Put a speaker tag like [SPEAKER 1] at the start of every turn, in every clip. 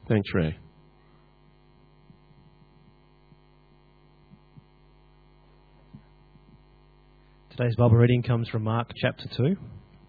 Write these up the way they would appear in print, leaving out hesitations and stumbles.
[SPEAKER 1] Thanks, Ray.
[SPEAKER 2] Today's Bible reading comes from Mark chapter 2.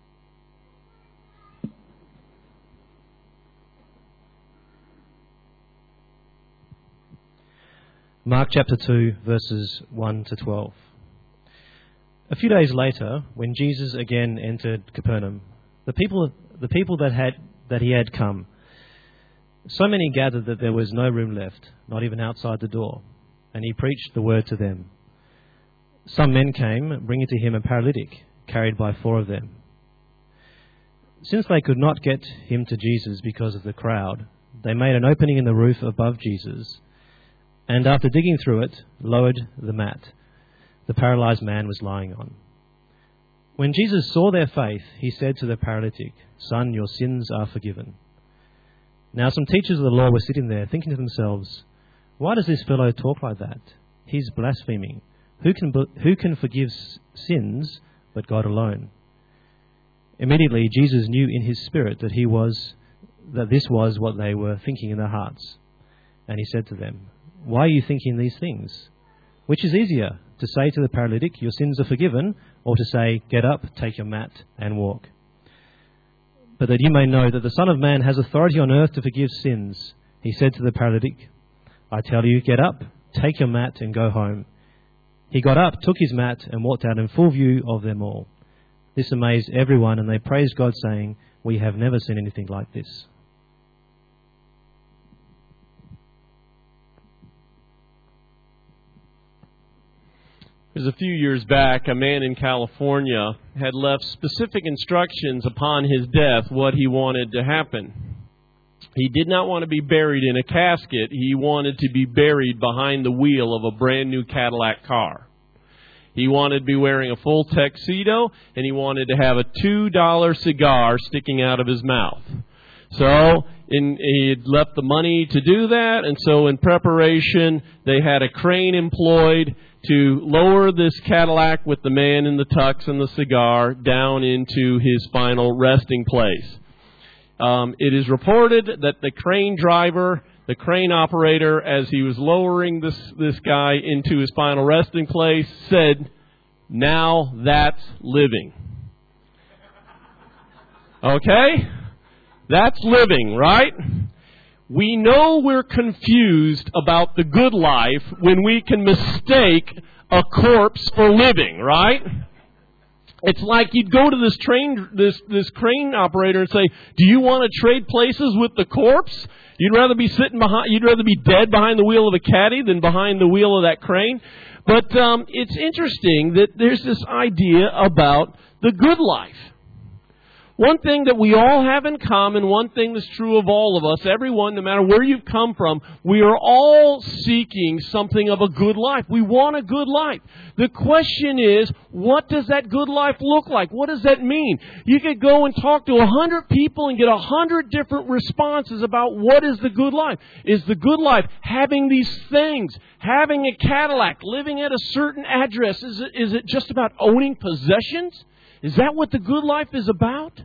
[SPEAKER 2] Mark chapter 2, verses 1 to 12. A few days later, when Jesus again entered Capernaum, the people that he had come, so many gathered that there was no room left, not even outside the door, and he preached the word to them. Some men came, bringing to him a paralytic, carried by 4 of them. Since they could not get him to Jesus because of the crowd, they made an opening in the roof above Jesus, and after digging through it, lowered the mat the paralyzed man was lying on. When Jesus saw their faith, he said to the paralytic, "Son, your sins are forgiven." Now some teachers of the law were sitting there, thinking to themselves, "Why does this fellow talk like that? He's blaspheming. Who can forgive sins but God alone?" Immediately Jesus knew in his spirit that this was what they were thinking in their hearts. And he said to them, "Why are you thinking these things? Which is easier, to say to the paralytic, 'Your sins are forgiven,' or to say, 'Get up, take your mat, and walk'? But that you may know that the Son of Man has authority on earth to forgive sins," he said to the paralytic, "I tell you, get up, take your mat, and go home." He got up, took his mat, and walked out in full view of them all. This amazed everyone, and they praised God, saying, "We have never seen anything like this."
[SPEAKER 1] It was a few years back, a man in California had left specific instructions upon his death what he wanted to happen. He did not want to be buried in a casket. He wanted to be buried behind the wheel of a brand new Cadillac car. He wanted to be wearing a full tuxedo, and he wanted to have a $2 cigar sticking out of his mouth. So he had left the money to do that, and so in preparation, they had a crane employed to lower this Cadillac with the man in the tux and the cigar down into his final resting place. It is reported that the crane driver, the crane operator, as he was lowering this guy into his final resting place, said, "Now that's living." Okay? That's living, right? We know we're confused about the good life when we can mistake a corpse for living, right? It's like you'd go to this crane operator and say, "Do you want to trade places with the corpse? You'd rather be dead behind the wheel of a caddy than behind the wheel of that crane." But it's interesting that there's this idea about the good life. One thing that we all have in common, one thing that's true of all of us, everyone, no matter where you've come from, we are all seeking something of a good life. We want a good life. The question is, what does that good life look like? What does that mean? You could go and talk to 100 people and get 100 different responses about what is the good life. Is the good life having these things, having a Cadillac, living at a certain address? Is it just about owning possessions? Is that what the good life is about?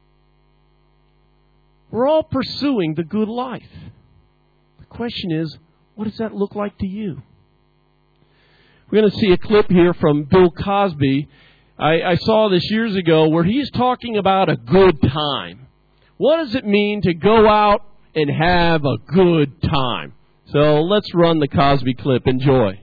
[SPEAKER 1] We're all pursuing the good life. The question is, what does that look like to you? We're going to see a clip here from Bill Cosby. I saw this years ago where he's talking about a good time. What does it mean to go out and have a good time? So let's run the Cosby clip. Enjoy.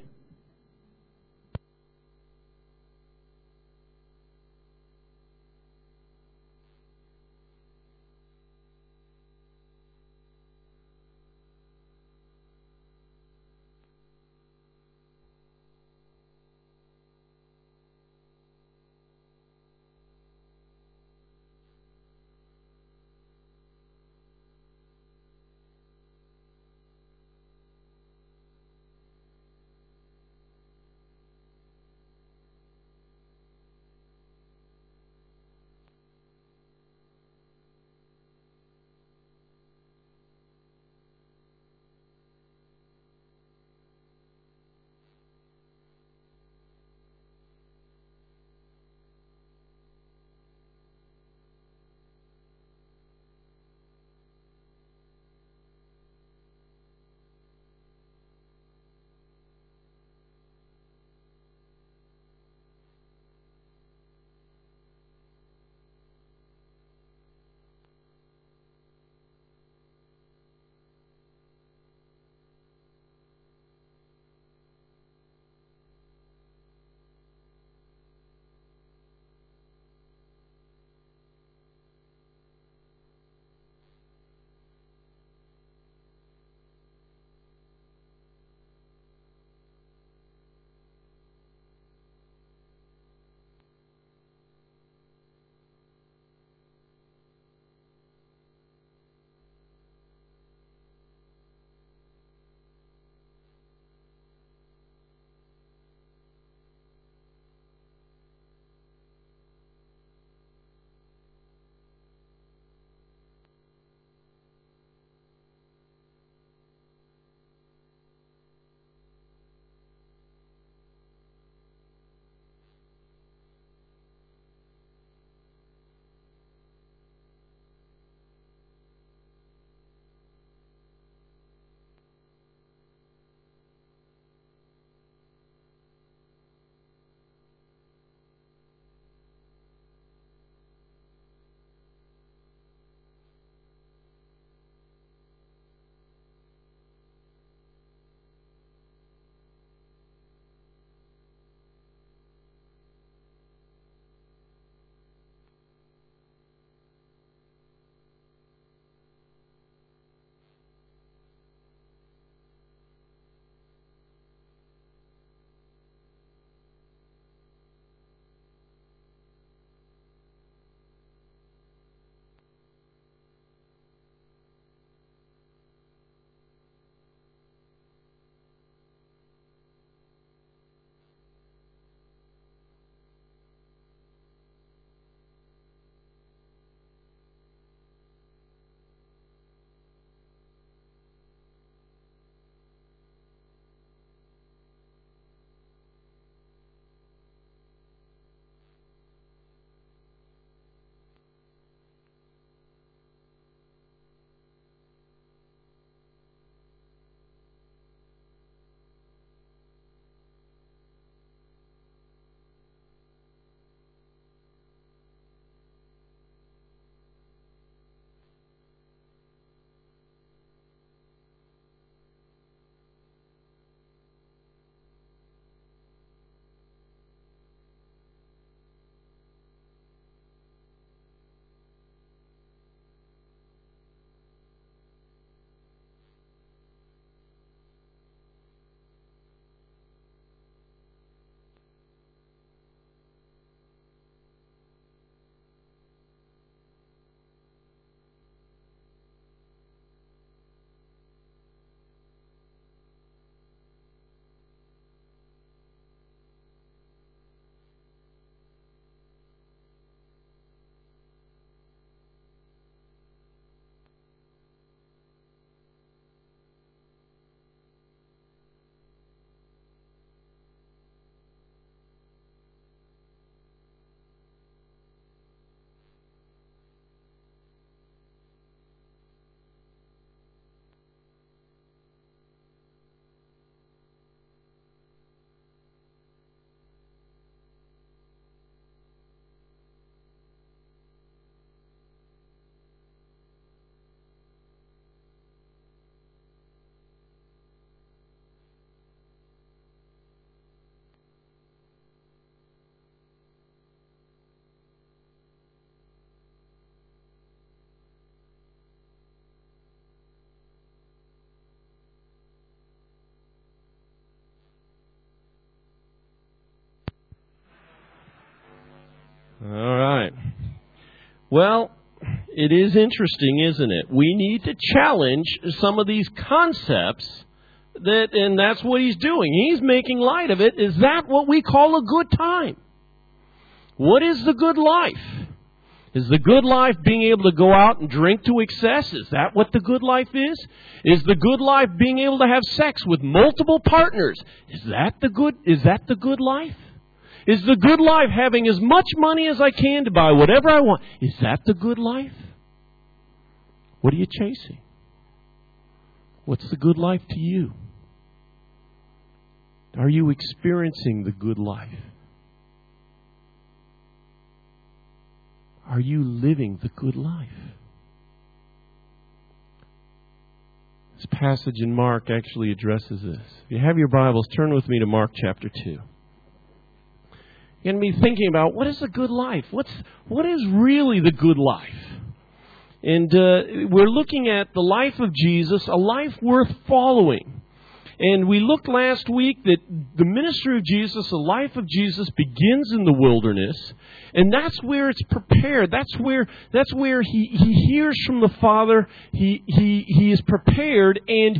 [SPEAKER 1] Well, it is interesting, isn't it? We need to challenge some of these concepts, and that's what he's doing. He's making light of it. Is that what we call a good time? What is the good life? Is the good life being able to go out and drink to excess? Is that what the good life is? Is the good life being able to have sex with multiple partners? Is that the good life? Is the good life having as much money as I can to buy whatever I want? Is that the good life? What are you chasing? What's the good life to you? Are you experiencing the good life? Are you living the good life? This passage in Mark actually addresses this. If you have your Bibles, turn with me to Mark chapter 2. You're going to be thinking about, what is the good life? What is really the good life? And we're looking at the life of Jesus, a life worth following. And we looked last week that the ministry of Jesus, the life of Jesus, begins in the wilderness, and that's where it's prepared. That's where he hears from the Father. He is prepared, and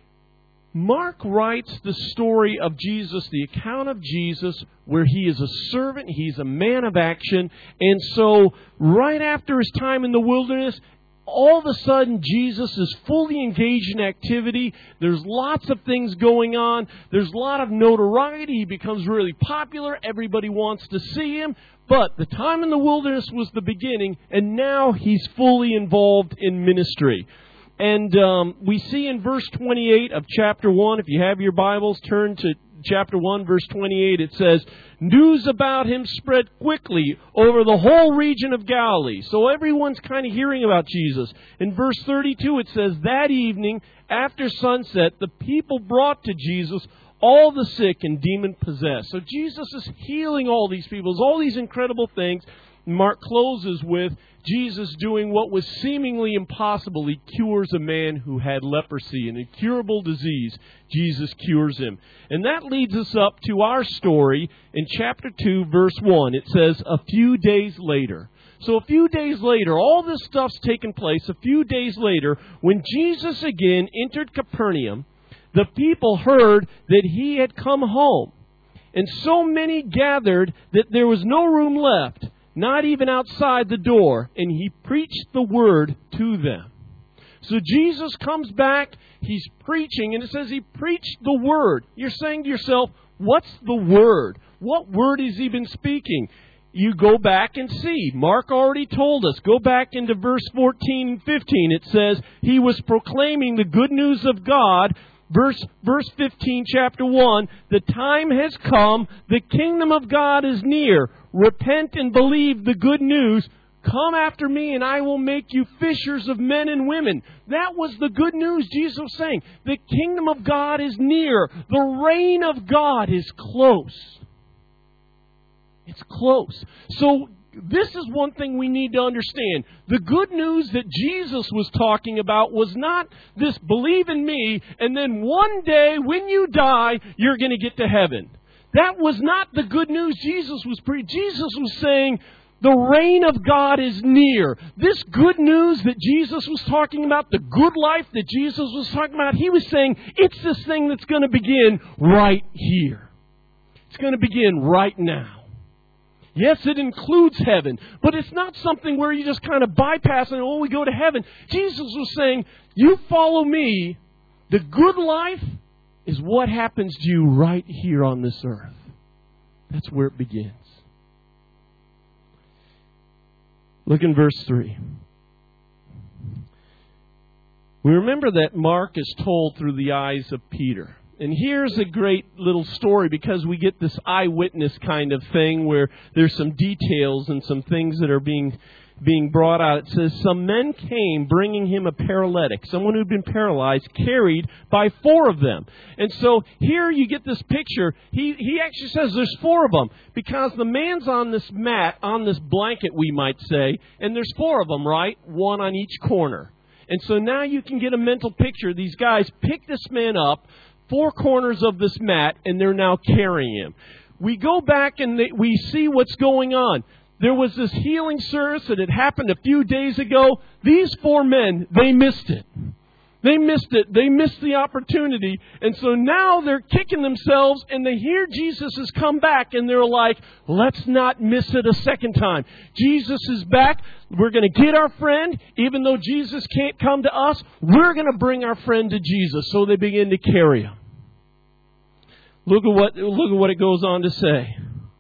[SPEAKER 1] Mark writes the story of Jesus, the account of Jesus, where he is a servant, he's a man of action, and so right after his time in the wilderness, all of a sudden, Jesus is fully engaged in activity. There's lots of things going on. There's a lot of notoriety. He becomes really popular. Everybody wants to see him. But the time in the wilderness was the beginning, and now he's fully involved in ministry. And we see in verse 28 of chapter 1, if you have your Bibles, turn to chapter 1, verse 28, it says, news about him spread quickly over the whole region of Galilee. So everyone's kind of hearing about Jesus. In verse 32, it says, that evening, after sunset, the people brought to Jesus all the sick and demon-possessed. So Jesus is healing all these people. There's all these incredible things. Mark closes with Jesus doing what was seemingly impossible. He cures a man who had leprosy, an incurable disease. Jesus cures him. And that leads us up to our story in chapter 2, verse 1. It says, a few days later. So a few days later, all this stuff's taken place. A few days later, when Jesus again entered Capernaum, the people heard that he had come home. And so many gathered that there was no room left, not even outside the door, and he preached the word to them. So Jesus comes back, he's preaching, and it says he preached the word. You're saying to yourself, what's the word? What word has he been speaking? You go back and see. Mark already told us. Go back into verse 14 and 15. It says he was proclaiming the good news of God. Verse 15, chapter 1, the time has come, the kingdom of God is near. Repent and believe the good news. Come after me and I will make you fishers of men and women. That was the good news Jesus was saying. The kingdom of God is near. The reign of God is close. It's close. So this is one thing we need to understand. The good news that Jesus was talking about was not this believe in me and then one day when you die, you're going to get to heaven. That was not the good news Jesus was preaching. Jesus was saying the reign of God is near. This good news that Jesus was talking about, the good life that Jesus was talking about, he was saying it's this thing that's going to begin right here. It's going to begin right now. Yes, it includes heaven, but it's not something where you just kind of bypass and, we go to heaven. Jesus was saying, you follow me, the good life is what happens to you right here on this earth. That's where it begins. Look in verse 3. We remember that Mark is told through the eyes of Peter. And here's a great little story because we get this eyewitness kind of thing where there's some details and some things that are being brought out. It says, some men came bringing him a paralytic, someone who'd been paralyzed, carried by 4 of them. And so here you get this picture. He actually says there's 4 of them because the man's on this mat, on this blanket, we might say, and there's 4 of them, right? 1 on each corner. And so now you can get a mental picture. These guys pick this man up, 4 corners of this mat, and they're now carrying him. We go back and we see what's going on. There was this healing service that had happened a few days ago. These 4 men, they missed it. They missed it. They missed the opportunity. And so now they're kicking themselves and they hear Jesus has come back and they're like, let's not miss it a second time. Jesus is back. We're going to get our friend. Even though Jesus can't come to us, we're going to bring our friend to Jesus. So they begin to carry him. Look at what it goes on to say.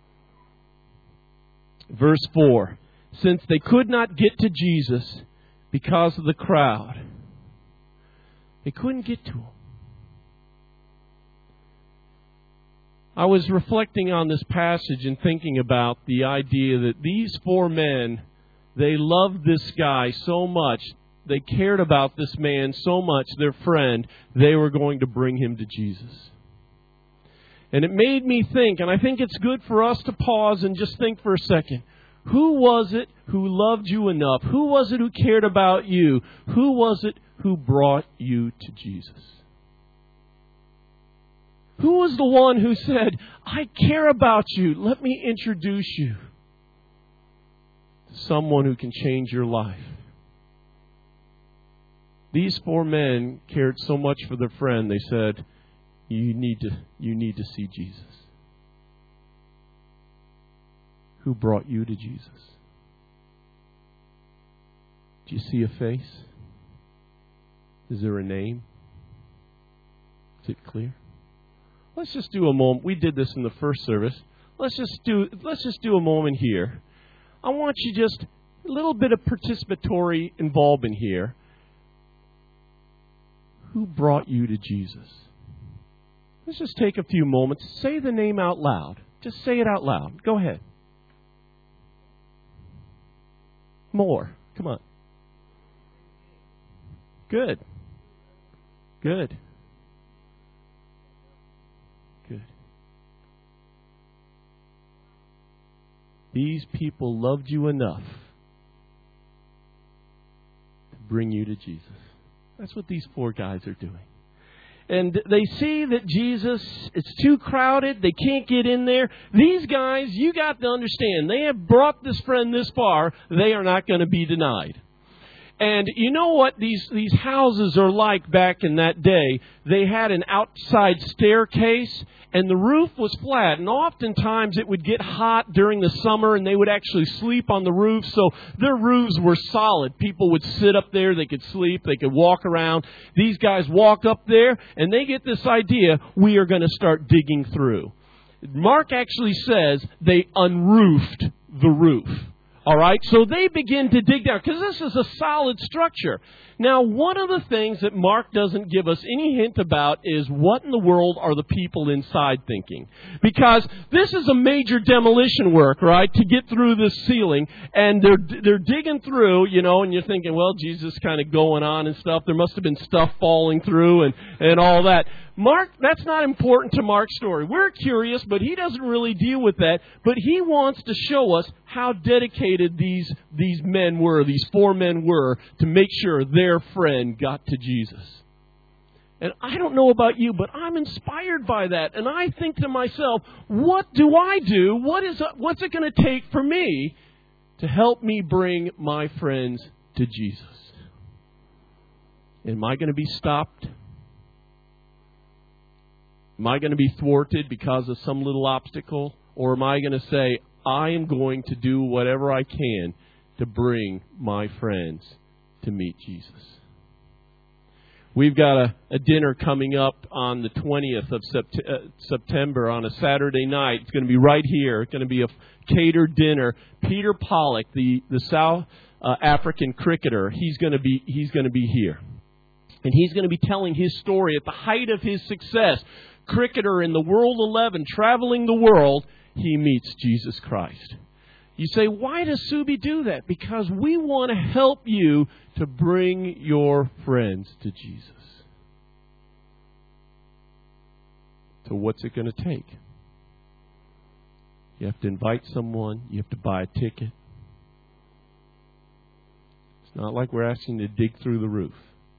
[SPEAKER 1] Verse 4. Since they could not get to Jesus because of the crowd, they couldn't get to him. I was reflecting on this passage and thinking about the idea that these 4 men, they loved this guy so much, they cared about this man so much, their friend, they were going to bring him to Jesus. And it made me think, and I think it's good for us to pause and just think for a second. Who was it who loved you enough? Who was it who cared about you? Who was it who brought you to Jesus? Who was the one who said, I care about you. Let me introduce you to someone who can change your life. These 4 men cared so much for their friend, they said, you need to see Jesus. Who brought you to Jesus? Do you see a face? Is there a name? Is it clear? Let's just do a moment. We did this in the first service. Let's just do a moment here. I want you just a little bit of participatory involvement here. Who brought you to Jesus? Let's just take a few moments. Say the name out loud. Just say it out loud. Go ahead. More. Come on. Good. Good. Good. These people loved you enough to bring you to Jesus. That's what these 4 guys are doing. And they see that Jesus, it's too crowded. They can't get in there. These guys, you got to understand, they have brought this friend this far. They are not going to be denied. And you know what these houses are like back in that day? They had an outside staircase, and the roof was flat. And oftentimes it would get hot during the summer, and they would actually sleep on the roof. So their roofs were solid. People would sit up there. They could sleep. They could walk around. These guys walk up there, and they get this idea, we are going to start digging through. Mark actually says they unroofed the roof. All right, so they begin to dig down, because this is a solid structure. Now, one of the things that Mark doesn't give us any hint about is what in the world are the people inside thinking. Because this is a major demolition work, right, to get through this ceiling. And they're digging through, and you're thinking, well, Jesus kind of going on and stuff. There must have been stuff falling through and all that. Mark, that's not important to Mark's story. We're curious, but he doesn't really deal with that. But he wants to show us how dedicated these men were, these 4 men were, to make sure their friend got to Jesus. And I don't know about you, but I'm inspired by that. And I think to myself, what do I do? What's it going to take for me to help me bring my friends to Jesus? Am I going to be stopped? Am I going to be thwarted because of some little obstacle? Or am I going to say, I am going to do whatever I can to bring my friends to meet Jesus? We've got a dinner coming up on the 20th of September on a Saturday night. It's going to be right here. It's going to be a catered dinner. Peter Pollock, the South African cricketer, he's going to be here. And he's going to be telling his story at the height of his success. Cricketer in the World 11, traveling the world, he meets Jesus Christ. You say, why does Subi do that? Because we want to help you to bring your friends to Jesus. So what's it going to take? You have to invite someone. You have to buy a ticket. It's not like we're asking you to dig through the roof.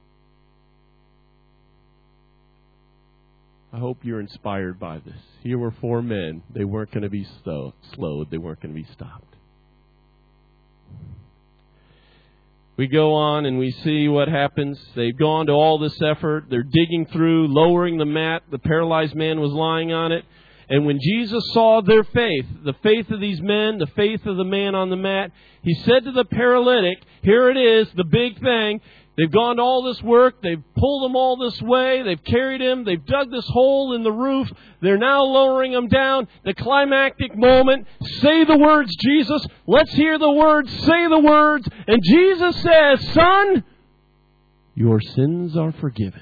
[SPEAKER 1] I hope you're inspired by this. Here were 4 men. They weren't going to be slowed. They weren't going to be stopped. We go on and we see what happens. They've gone to all this effort. They're digging through, lowering the mat. The paralyzed man was lying on it. And when Jesus saw their faith, the faith of these men, the faith of the man on the mat, He said to the paralytic, here it is, the big thing. They've gone to all this work. They've pulled him all this way. They've carried him. They've dug this hole in the roof. They're now lowering him down. The climactic moment. Say the words, Jesus. Let's hear the words. Say the words. And Jesus says, son, your sins are forgiven.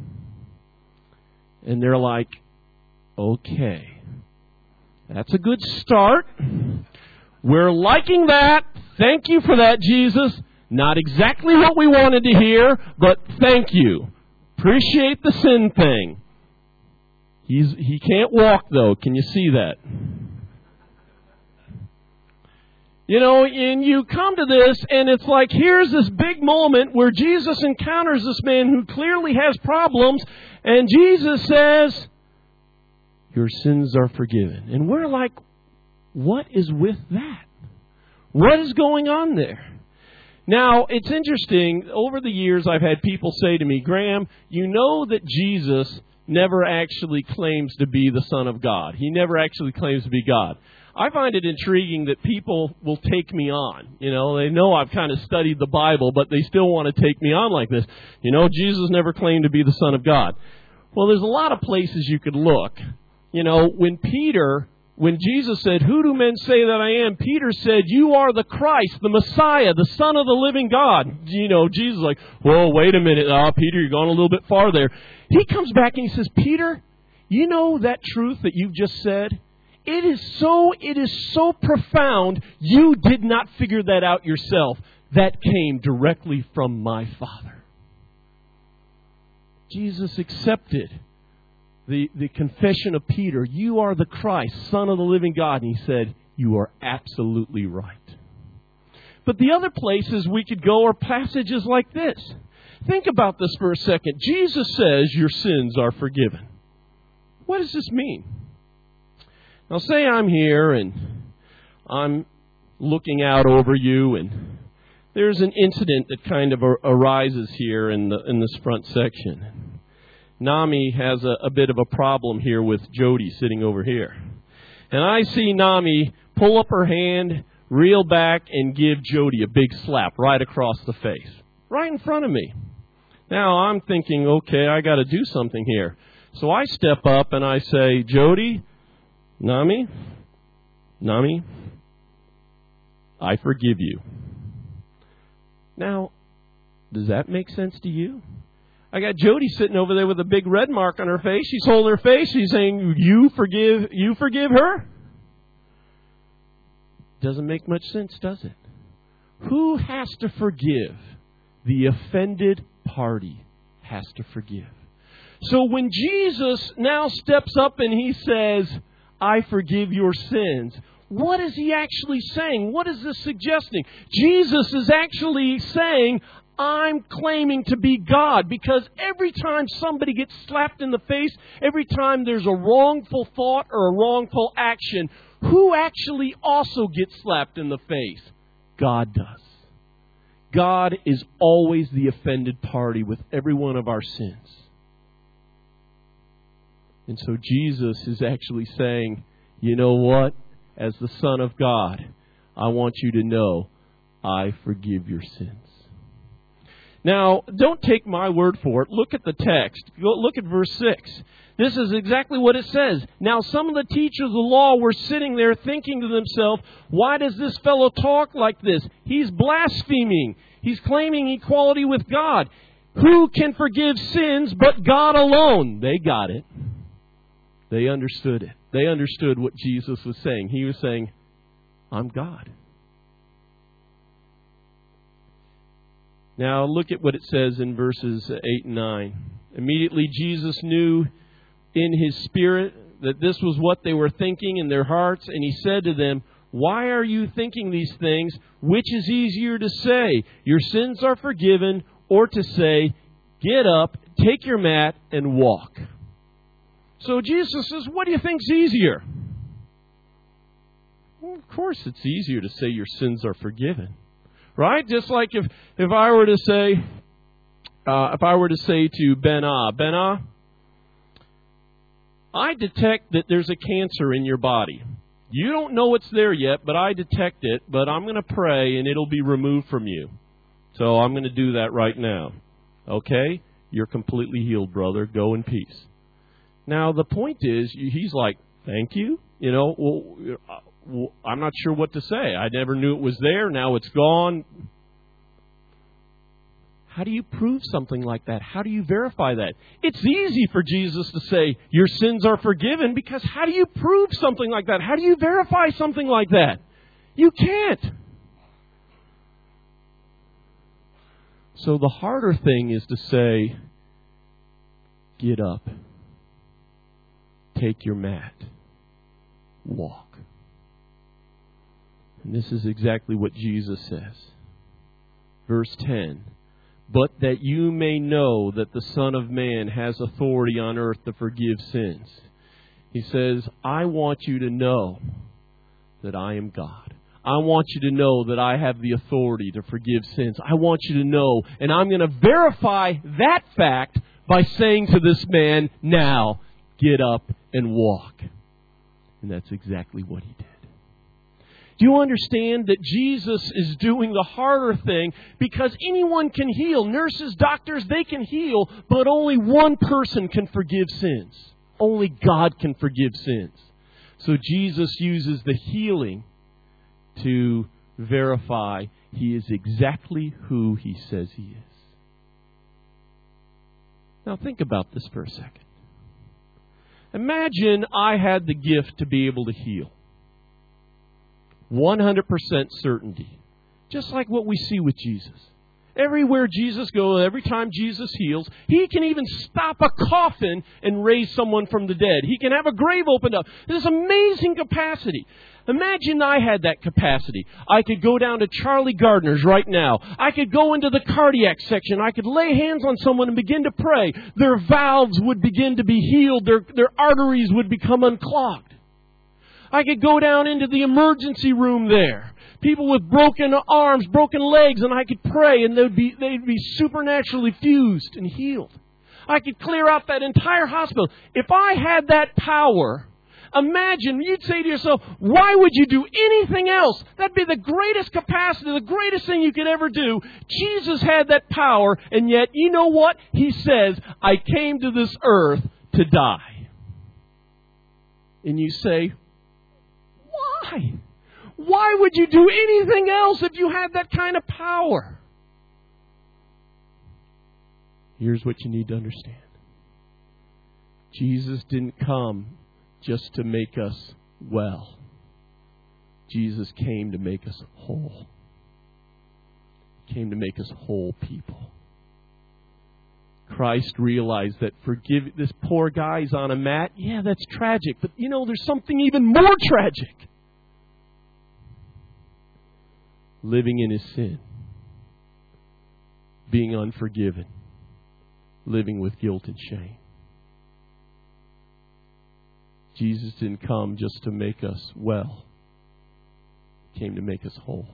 [SPEAKER 1] And they're like, okay. That's a good start. We're liking that. Thank you for that, Jesus. Not exactly what we wanted to hear, but thank you. Appreciate the sin thing. He can't walk, though. Can you see that? You know, and you come to this, and it's like, here's this big moment where Jesus encounters this man who clearly has problems, and Jesus says, your sins are forgiven. And we're like, what is with that? What is going on there? Now, it's interesting. Over the years, I've had people say to me, Graham, you know that Jesus never actually claims to be the Son of God. He never actually claims to be God. I find it intriguing that people will take me on. You know, they know I've kind of studied the Bible, but they still want to take me on like this. You know, Jesus never claimed to be the Son of God. Well, there's a lot of places you could look. You know, when Jesus said, who do men say that I am? Peter said, you are the Christ, the Messiah, the Son of the living God. You know, Jesus is like, whoa, wait a minute. Peter, you're going a little bit far there. He comes back and he says, Peter, you know that truth that you've just said? It is so profound, you did not figure that out yourself. That came directly from my Father. Jesus accepted the confession of Peter, you are the Christ, Son of the living God. And he said, you are absolutely right. But the other places we could go are passages like this. Think about this for a second. Jesus says your sins are forgiven. What does this mean? Now say I'm here and I'm looking out over you and there's an incident that kind of arises here in this front section. Nami has a bit of a problem here with Jody sitting over here. And I see Nami pull up her hand, reel back, and give Jody a big slap right across the face. Right in front of me. Now I'm thinking, okay, I got to do something here. So I step up and I say, Jody, Nami, I forgive you. Now, does that make sense to you? I got Jody sitting over there with a big red mark on her face. She's holding her face. She's saying, you forgive her? Doesn't make much sense, does it? Who has to forgive? The offended party has to forgive. So when Jesus now steps up and he says, I forgive your sins, what is he actually saying? What is this suggesting? Jesus is actually saying, I'm claiming to be God, because every time somebody gets slapped in the face, every time there's a wrongful thought or a wrongful action, who actually also gets slapped in the face? God does. God is always the offended party with every one of our sins. And so Jesus is actually saying, you know what? As the Son of God, I want you to know I forgive your sins. Now, don't take my word for it. Look at the text. Look at verse 6. This is exactly what it says. Now, some of the teachers of the law were sitting there thinking to themselves, why does this fellow talk like this? He's blaspheming. He's claiming equality with God. Who can forgive sins but God alone? They got it. They understood it. They understood what Jesus was saying. He was saying, I'm God. Now look at what it says in verses 8 and 9. Immediately Jesus knew in his spirit that this was what they were thinking in their hearts, and he said to them, why are you thinking these things? Which is easier to say, your sins are forgiven, or to say, get up, take your mat, and walk? So Jesus says, what do you think's easier? Well, of course it's easier to say your sins are forgiven. Right? Just like if I were to say, to Ben-Ah, I detect that there's a cancer in your body. You don't know it's there yet, but I detect it, but I'm going to pray and it'll be removed from you. So I'm going to do that right now. Okay? You're completely healed, brother. Go in peace. Now, the point is, he's like, thank you. You know, well, I'm not sure what to say. I never knew it was there. Now it's gone. How do you prove something like that? How do you verify that? It's easy for Jesus to say, your sins are forgiven, because how do you prove something like that? How do you verify something like that? You can't. So the harder thing is to say, get up, take your mat, walk. And this is exactly what Jesus says. Verse 10. But that you may know that the Son of Man has authority on earth to forgive sins. He says, I want you to know that I am God. I want you to know that I have the authority to forgive sins. I want you to know, and I'm going to verify that fact by saying to this man, now, get up and walk. And that's exactly what he did. Do you understand that Jesus is doing the harder thing? Because anyone can heal. Nurses, doctors, they can heal. But only one person can forgive sins. Only God can forgive sins. So Jesus uses the healing to verify He is exactly who He says He is. Now think about this for a second. Imagine I had the gift to be able to heal. 100% certainty. Just like what we see with Jesus. Everywhere Jesus goes, every time Jesus heals, He can even stop a coffin and raise someone from the dead. He can have a grave opened up. This amazing capacity. Imagine I had that capacity. I could go down to Charlie Gardner's right now. I could go into the cardiac section. I could lay hands on someone and begin to pray. Their valves would begin to be healed. Their arteries would become unclogged. I could go down into the emergency room there. People with broken arms, broken legs, and I could pray and they'd be supernaturally fused and healed. I could clear out that entire hospital. If I had that power, imagine, you'd say to yourself, why would you do anything else? That'd be the greatest capacity, the greatest thing you could ever do. Jesus had that power, and yet, you know what? He says, I came to this earth to die. And you say, why? Why would you do anything else if you had that kind of power? Here's what you need to understand. Jesus didn't come just to make us well. Jesus came to make us whole. He came to make us whole people. Christ realized that this poor guy's on a mat. Yeah, that's tragic. But you know, there's something even more tragic. Living in his sin. Being unforgiven. Living with guilt and shame. Jesus didn't come just to make us well. He came to make us whole.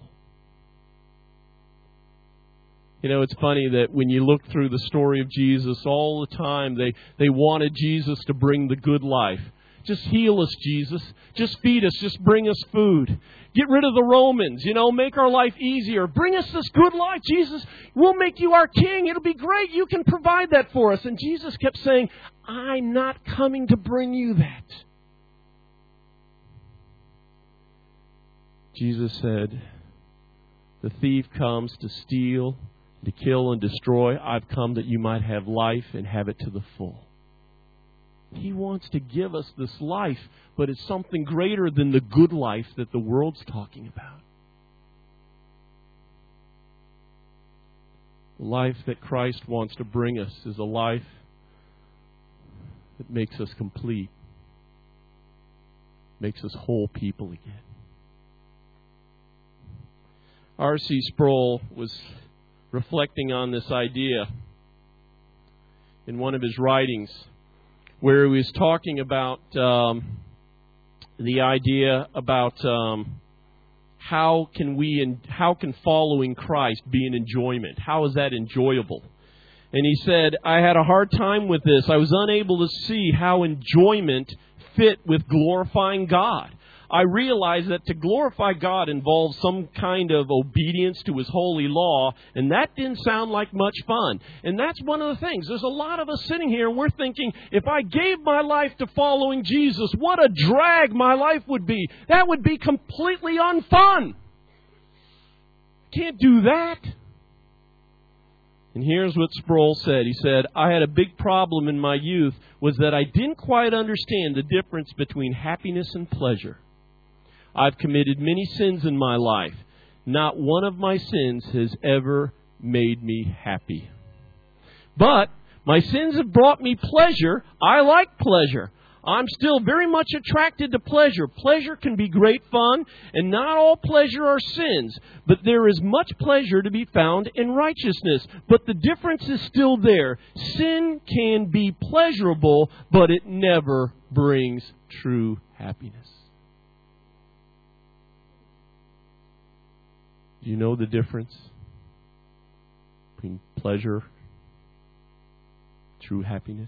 [SPEAKER 1] You know, it's funny that when you look through the story of Jesus, all the time they wanted Jesus to bring the good life. Just heal us, Jesus. Just feed us. Just bring us food. Get rid of the Romans. You know, make our life easier. Bring us this good life, Jesus. We'll make you our king. It'll be great. You can provide that for us. And Jesus kept saying, I'm not coming to bring you that. Jesus said, the thief comes to steal, to kill and destroy. I've come that you might have life and have it to the full. He wants to give us this life, but it's something greater than the good life that the world's talking about. The life that Christ wants to bring us is a life that makes us complete, makes us whole people again. R.C. Sproul was reflecting on this idea in one of his writings, where he was talking about the idea about how can following Christ be an enjoyment? How is that enjoyable? And he said, I had a hard time with this. I was unable to see how enjoyment fit with glorifying God. I realized that to glorify God involves some kind of obedience to His holy law, and that didn't sound like much fun. And that's one of the things. There's a lot of us sitting here, and we're thinking, if I gave my life to following Jesus, what a drag my life would be. That would be completely unfun. Can't do that. And here's what Sproul said. He said, I had a big problem in my youth was that I didn't quite understand the difference between happiness and pleasure. I've committed many sins in my life. Not one of my sins has ever made me happy. But my sins have brought me pleasure. I like pleasure. I'm still very much attracted to pleasure. Pleasure can be great fun, and not all pleasure are sins. But there is much pleasure to be found in righteousness. But the difference is still there. Sin can be pleasurable, but it never brings true happiness. Do you know the difference between pleasure, true happiness?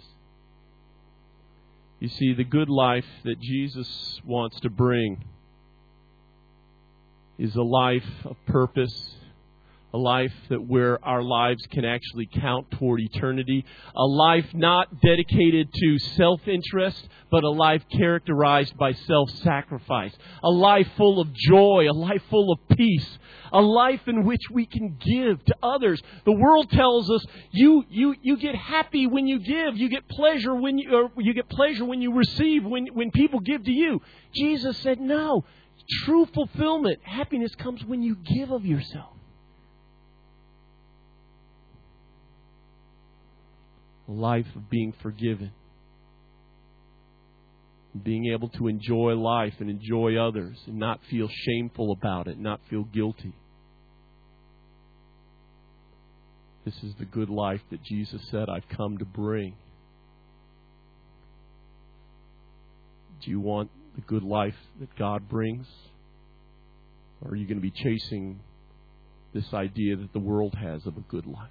[SPEAKER 1] You see, the good life that Jesus wants to bring is a life of purpose, a life that where our lives can actually count toward eternity, a life not dedicated to self-interest, but a life characterized by self-sacrifice, a life full of joy, a life full of peace, a life in which we can give to others. The world tells us you get happy when you give, you get pleasure when you receive, when people give to you. Jesus said, no, true fulfillment, happiness comes when you give of yourself. A life of being forgiven, being able to enjoy life and enjoy others and not feel shameful about it, not feel guilty. This is the good life that Jesus said, I've come to bring. Do you want the good life that God brings? Or are you going to be chasing this idea that the world has of a good life?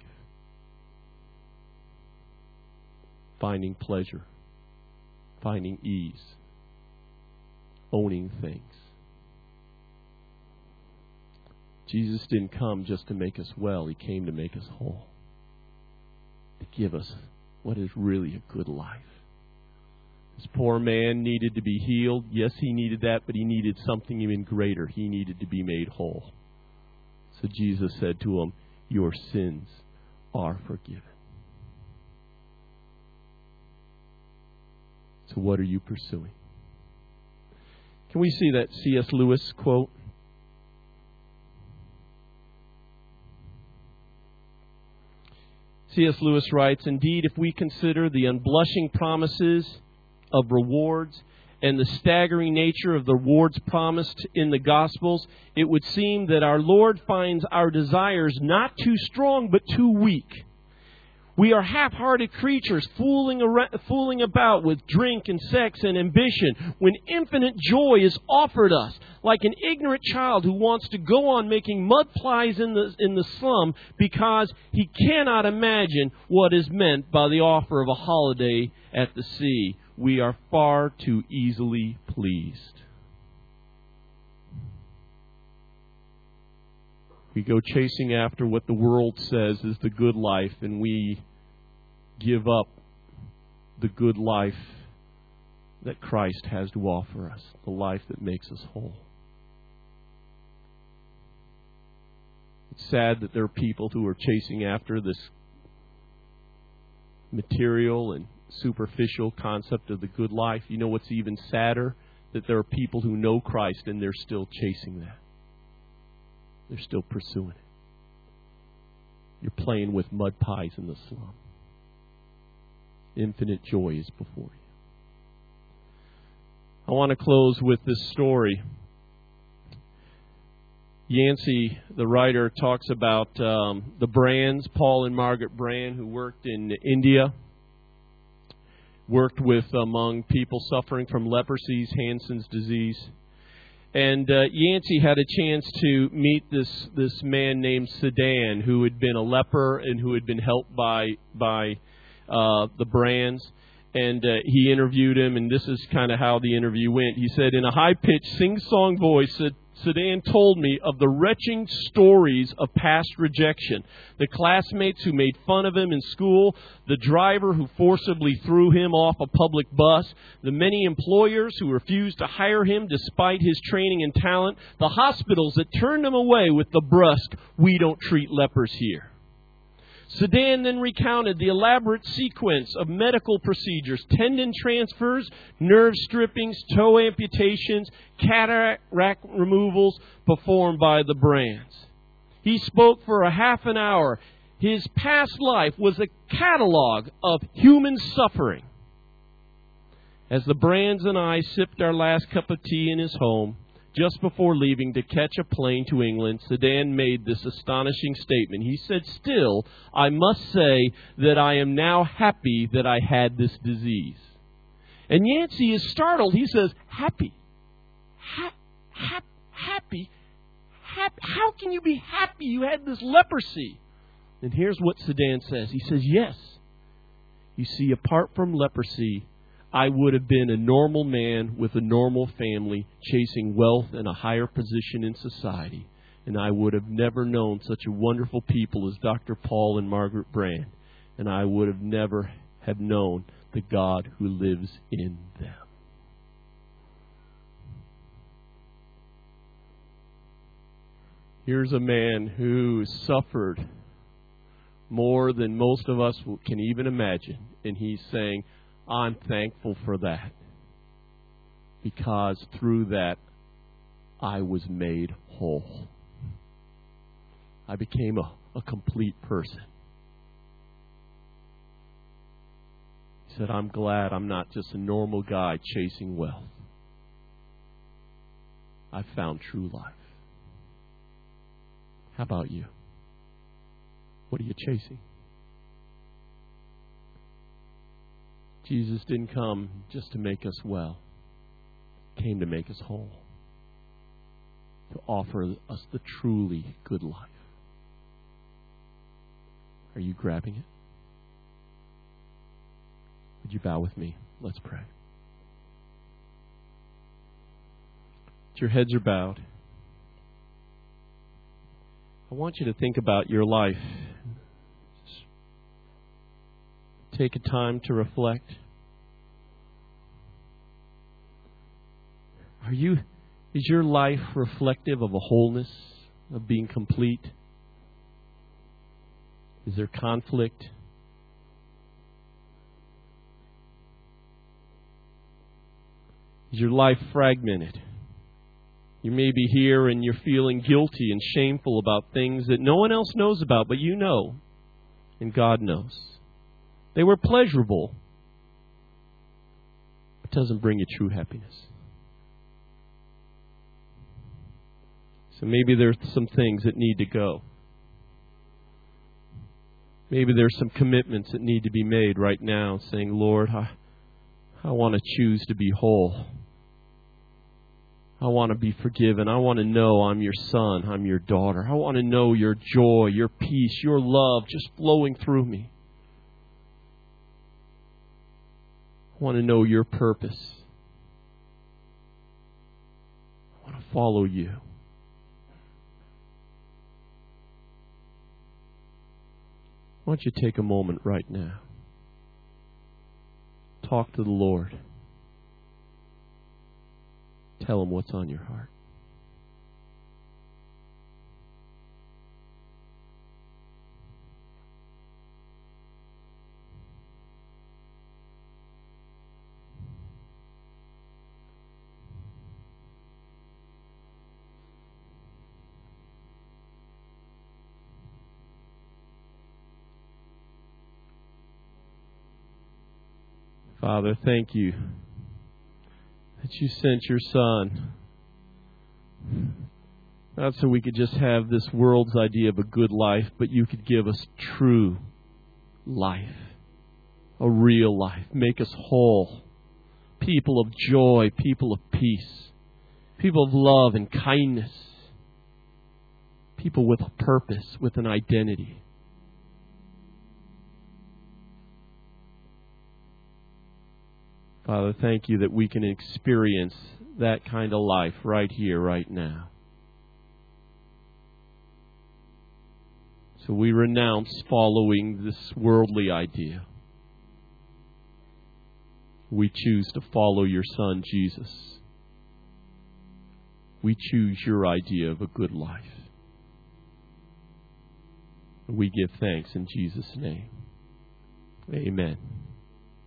[SPEAKER 1] Finding pleasure, finding ease, owning things. Jesus didn't come just to make us well. He came to make us whole. To give us what is really a good life. This poor man needed to be healed. Yes, he needed that, but he needed something even greater. He needed to be made whole. So Jesus said to him, your sins are forgiven. So what are you pursuing? Can we see that C.S. Lewis quote? C.S. Lewis writes, indeed, if we consider the unblushing promises of rewards and the staggering nature of the rewards promised in the Gospels, it would seem that our Lord finds our desires not too strong but too weak. We are half-hearted creatures fooling about with drink and sex and ambition when infinite joy is offered us, like an ignorant child who wants to go on making mud pies in the slum because he cannot imagine what is meant by the offer of a holiday at the sea. We are far too easily pleased. We go chasing after what the world says is the good life, and we give up the good life that Christ has to offer us, the life that makes us whole. It's sad that there are people who are chasing after this material and superficial concept of the good life. You know what's even sadder? That there are people who know Christ and they're still chasing that. They're still pursuing it. You're playing with mud pies in the slum. Infinite joy is before you. I want to close with this story. Yancey, the writer, talks about the Brands, Paul and Margaret Brand, who worked in India, worked with among people suffering from leprosy, Hansen's disease. And Yancey had a chance to meet this man named Sedan, who had been a leper and who had been helped by the Brands. And he interviewed him, and this is kind of how the interview went. He said, in a high-pitched, sing-song voice, Sedan told me of the retching stories of past rejection. The classmates who made fun of him in school, the driver who forcibly threw him off a public bus, the many employers who refused to hire him despite his training and talent, the hospitals that turned him away with the brusque, "We don't treat lepers here." Sedan then recounted the elaborate sequence of medical procedures, tendon transfers, nerve strippings, toe amputations, cataract removals performed by the Brands. He spoke for a half an hour. His past life was a catalog of human suffering. As the Brands and I sipped our last cup of tea in his home, just before leaving to catch a plane to England, Sedan made this astonishing statement. He said, "Still, I must say that I am now happy that I had this disease." And Yancey is startled. He says, "Happy? Happy? How can you be happy you had this leprosy?" And here's what Sedan says. He says, "Yes. You see, apart from leprosy, I would have been a normal man with a normal family, chasing wealth and a higher position in society. And I would have never known such a wonderful people as Dr. Paul and Margaret Brand. And I would have never have known the God who lives in them." Here's a man who suffered more than most of us can even imagine. And he's saying, "I'm thankful for that, because through that, I was made whole. I became a complete person." He said, "I'm glad I'm not just a normal guy chasing wealth. I found true life." How about you? What are you chasing? Jesus didn't come just to make us well. He came to make us whole. To offer us the truly good life. Are you grabbing it? Would you bow with me? Let's pray. Your heads are bowed. I want you to think about your life. Take a time to reflect. Is your life reflective of a wholeness, of being complete? Is there conflict? Is your life fragmented? You may be here and you're feeling guilty and shameful about things that no one else knows about, but you know, and God knows. They were pleasurable. It doesn't bring you true happiness. So maybe there's some things that need to go. Maybe there's some commitments that need to be made right now, saying, "Lord, I want to choose to be whole. I want to be forgiven. I want to know I'm your son, I'm your daughter. I want to know your joy, your peace, your love just flowing through me. I want to know your purpose. I want to follow you." Why don't you take a moment right now? Talk to the Lord. Tell Him what's on your heart. Father, thank you that you sent your Son, not so we could just have this world's idea of a good life, but you could give us true life, a real life, make us whole, people of joy, people of peace, People of love and kindness. People with a purpose, with an identity. Father, thank you that we can experience that kind of life right here, right now. So we renounce following this worldly idea. We choose to follow your Son, Jesus. We choose your idea of a good life. We give thanks in Jesus' name. Amen.